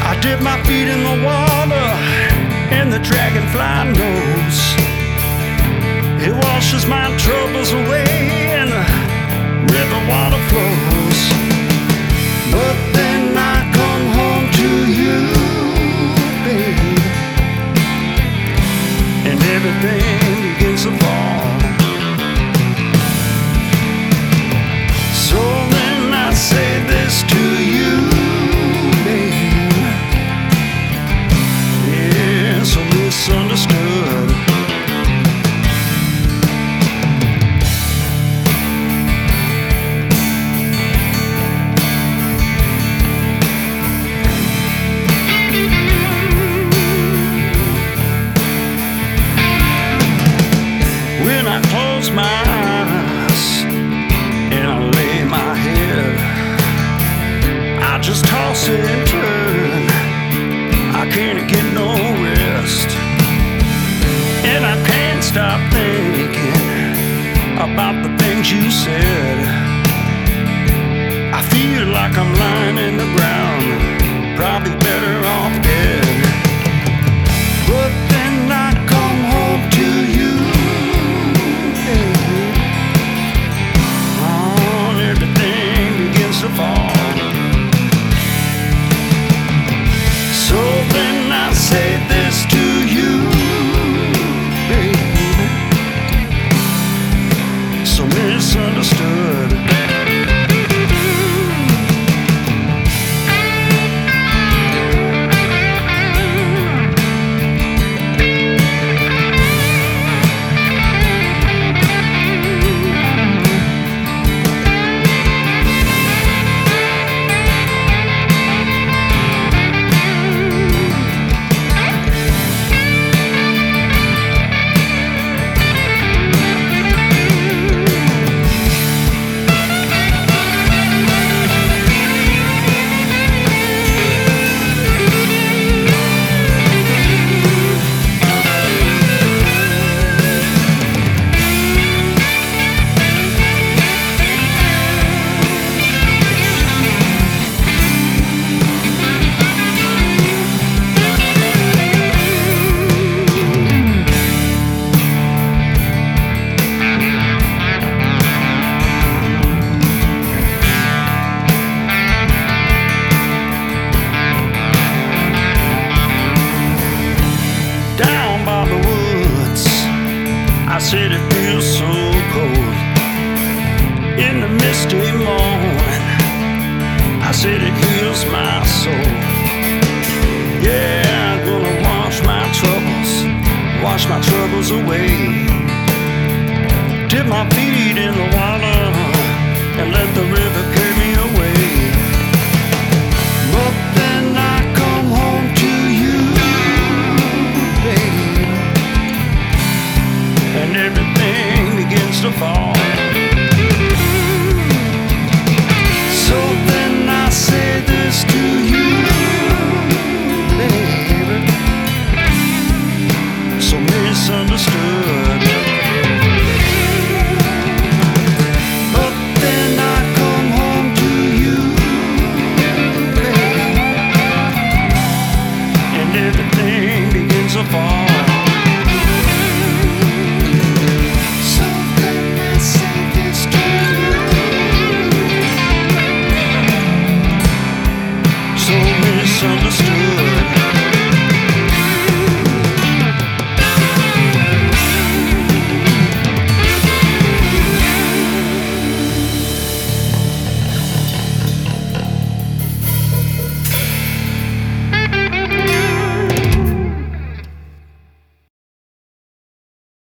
I dip my feet in the water, and the dragonfly knows it washes my troubles away, and the river water flows. But then I come home to you, babe, and everything begins to fall. So then I say this to you, babe, yeah, so misunderstood. When I close my eyes and I lay my head, I just toss and turn. I can't get no rest, and I can't stop thinking about the things you said. I feel like I'm lying in the ground, probably better off dead. But then I come home to you, to fall. So then I say this to you, baby, so misunderstood. I said it feels so cold in the misty morning. I said it heals my soul. Yeah, I'm gonna wash my troubles away. Dip my feet in the water and let the river carry me away. But then I come home to you, babe, and everything begins to fall. So then I say this to